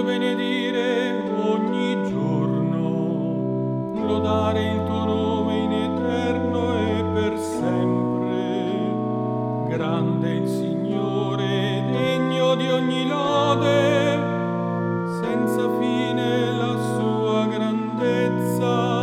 intendo benedire ogni giorno, lodare il tuo nome in eterno e per sempre. Grande il Signore, degno di ogni lode, senza fine la sua grandezza.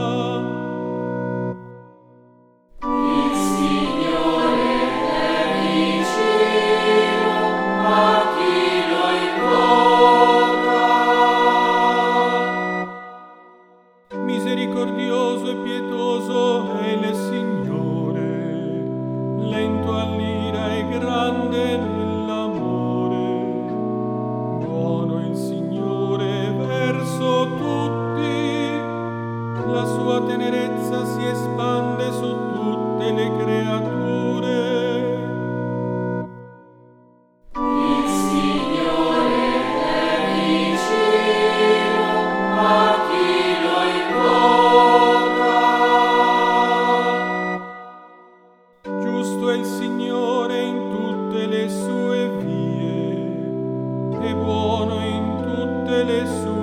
Misericordioso e pietoso è il Signore, lento all'ira e grande nell'amore. Buono il Signore verso tutti, la sua tenerezza si espande su tutte le creature. Giusto è il Signore in tutte le sue vie, e buono in tutte le sue